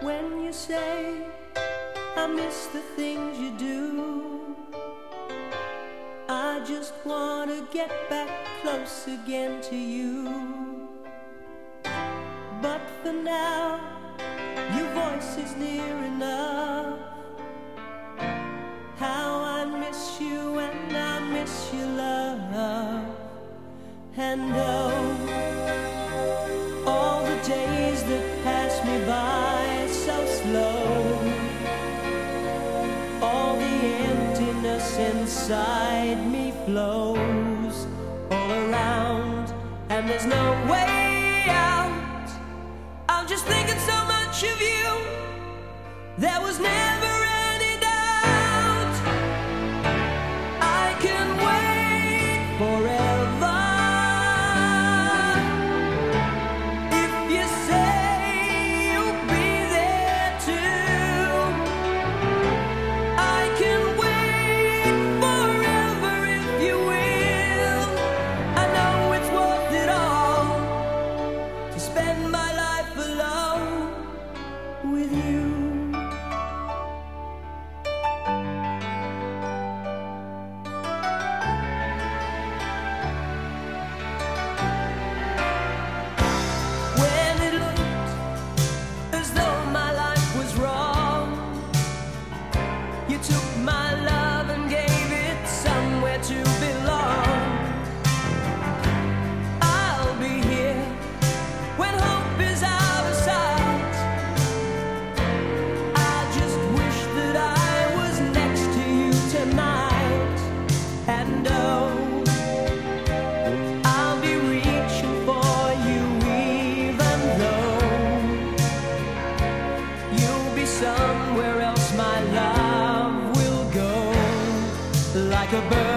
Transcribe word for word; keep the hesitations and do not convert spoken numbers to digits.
when you say I miss the things you do. I just want to get back close again to you. But for now, your voice is near enough. How I miss you and I miss your love. And oh, all the days that pass me by so slow, all the emptiness inside me flows all around, and there's no way out. I'm just thinking so much of you. There was never any doubt. I can wait forever if you say you'll be there too. I can wait forever if you will. I know it's worth it all to spend my life alone with you. When it looked as though my life was wrong, you took my love and gave it somewhere to belong. I'll be here when hope is out of sight. I just wish that I was next to you tonight. And oh, I'll be reaching for you even though you'll be somewhere else. My love will go like a bird